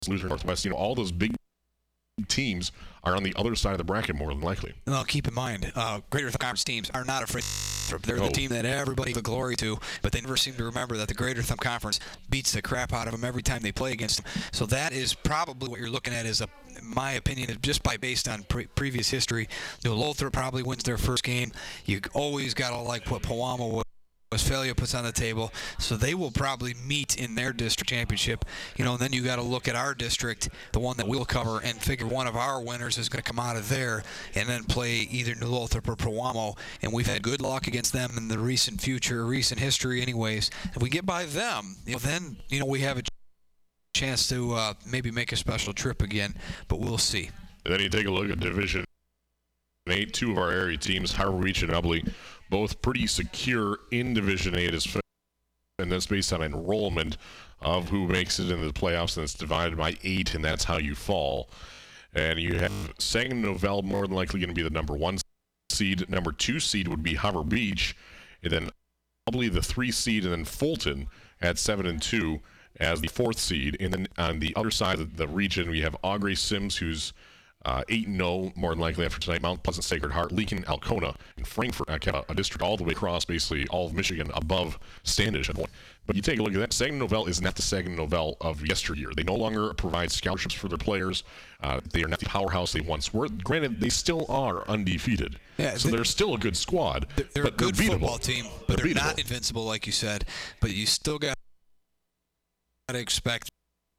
Lutheran Northwest. All those big teams are on the other side of the bracket more than likely. Well, keep in mind, Greater Thumb Conference teams are not afraid. They're the team that everybody gives glory to, but they never seem to remember that the Greater Thumb Conference beats the crap out of them every time they play against them. So that is probably what you're looking at, is my opinion, just based on previous history. Lothrop probably wins their first game. You always got to like what Pewamo Westphalia puts on the table, so they will probably meet in their district championship. And then you got to look at our district, the one that we'll cover, and figure one of our winners is going to come out of there and then play either New Lothrop or Pewamo. And we've had good luck against them in the recent history anyways. If we get by them, then we have a chance to maybe make a special trip again, but we'll see. And then you take a look at Division 8, two of our area teams, Harbor Beach and Ubly, both pretty secure in Division 8, and that's based on enrollment of who makes it into the playoffs, and it's divided by 8, and that's how you fall. And you have Saginaw Novell more than likely going to be the number 1 seed. Number 2 seed would be Harbor Beach, and then Ubly the 3 seed, and then Fulton at 7-2 as the 4th seed. And then on the other side of the region, we have Augrey Sims, who's 8-0 more than likely after tonight. Mount Pleasant, Sacred Heart, Leakin, Alcona, and Frankfort, a district all the way across, basically all of Michigan above Standish. But you take a look at that. Saginaw Novell is not the Saginaw Novell of yesteryear. They no longer provide scholarships for their players. They are not the powerhouse they once were. Granted, they still are undefeated. Yeah, so they're still a good squad. They're a good football team, but they're beatable. Not invincible, like you said. But you still got to expect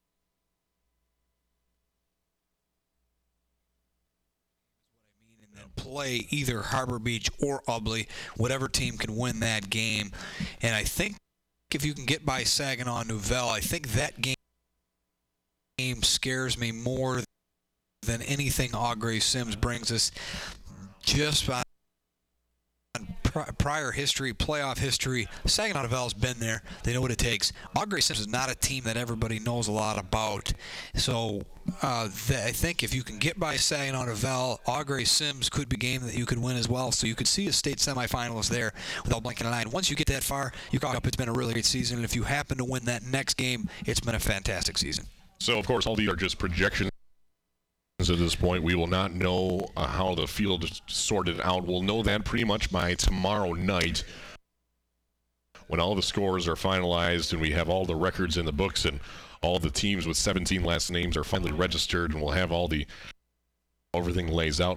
play either Harbor Beach or Ubly. Whatever team can win that game. And I think if you can get by Saginaw Novell, I think that game scares me more than anything Augrey Sims brings us, just on prior history, playoff history. Saginaw Novell's been there. They know what it takes. Augrey Sims is not a team that everybody knows a lot about. So I think if you can get by Saginaw Novell, Augrey Sims could be a game that you could win as well. So you could see a state semifinalist there without blinking an eye. And once you get that far, you caught up. It's been a really great season. And if you happen to win that next game, it's been a fantastic season. So, of course, all these are just projections. At this point, we will not know how the field is sorted out. We'll know that pretty much by tomorrow night when all the scores are finalized and we have all the records in the books and all the teams with 17 last names are finally registered, and we'll have everything lays out.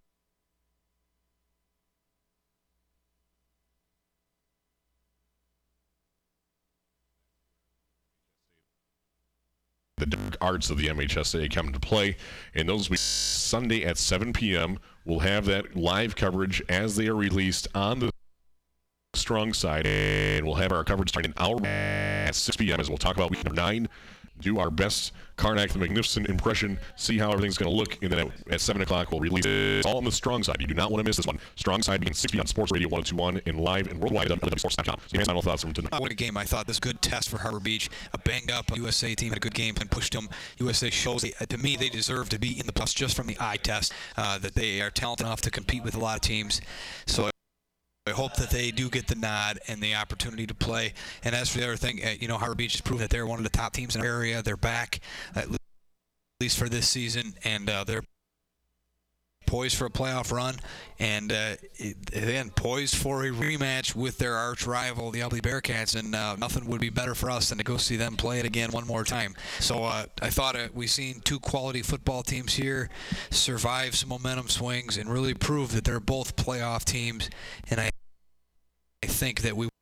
The dark arts of the MHSA come into play, and those will be Sunday at 7 p.m. We'll have that live coverage as they are released on the strong side, and we'll have our coverage starting an hour at 6 p.m. as we'll talk about week number 9, do our best Karnak the Magnificent impression, see how everything's going to look, and then at 7 o'clock we'll release it all on the strong side. You do not want to miss this one. Strong side begins 6 p.m. on Sports Radio 102.1 and live and worldwide on www.sports.com. So final thoughts from tonight. What a game. I thought this good test for Harbor Beach. A banged-up USA team had a good game and pushed them. USA shows, to me, they deserve to be in the plus just from the eye test, that they are talented enough to compete with a lot of teams. So I hope that they do get the nod and the opportunity to play. And as for the other thing, Harbor Beach has proven that they're one of the top teams in our area. They're back, at least for this season, and they're poised for a playoff run, and again, poised for a rematch with their arch rival, the Ubly Bearcats, and nothing would be better for us than to go see them play it again one more time. So I thought we've seen two quality football teams here survive some momentum swings and really prove that they're both playoff teams, and I think that we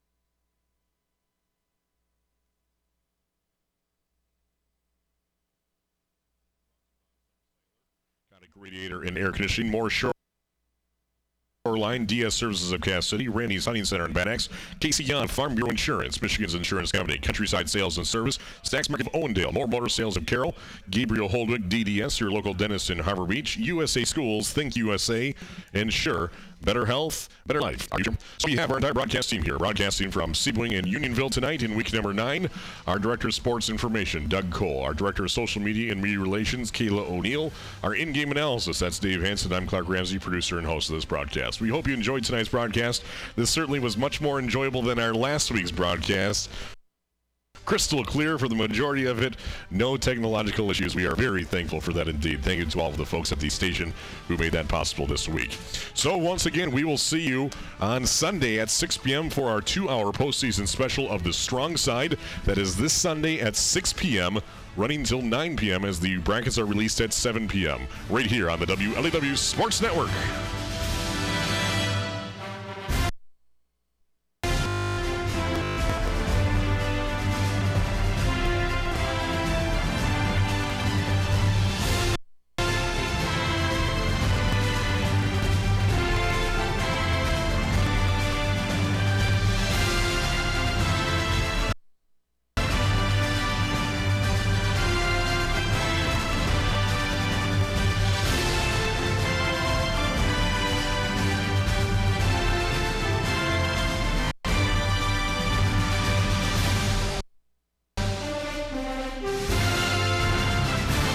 Radiator and air conditioning, more Shoreline, DS Services of Cass City, Randy's Hunting Center in Van Nuys, Casey Young, Farm Bureau Insurance, Michigan's Insurance Company, Countryside Sales and Service, Stacks Market of Owendale, More Motor Sales of Carroll, Gabriel Holdwick, DDS, your local dentist in Harbor Beach, USA Schools, Think USA, and sure, better health, better life. So we have our entire broadcast team here, broadcasting from Sebring and Unionville tonight in week number 9. Our Director of Sports Information, Doug Cole. Our Director of Social Media and Media Relations, Kayla O'Neill. Our in-game analysis, that's Dave Hanson. I'm Clark Ramsey, producer and host of this broadcast. We hope you enjoyed tonight's broadcast. This certainly was much more enjoyable than our last week's broadcast. crystal clear for the majority of it. No technological issues. We are very thankful for that indeed. Thank you to all of the folks at the station who made that possible this week. So once again, we will see you on Sunday at 6 p.m. for our 2-hour postseason special of The Strong Side. That is this Sunday at 6 p.m., running until 9 p.m. as the brackets are released at 7 p.m. right here on the WLAW Sports Network.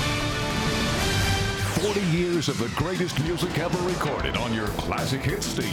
40 years of the greatest music ever recorded on your classic hit station.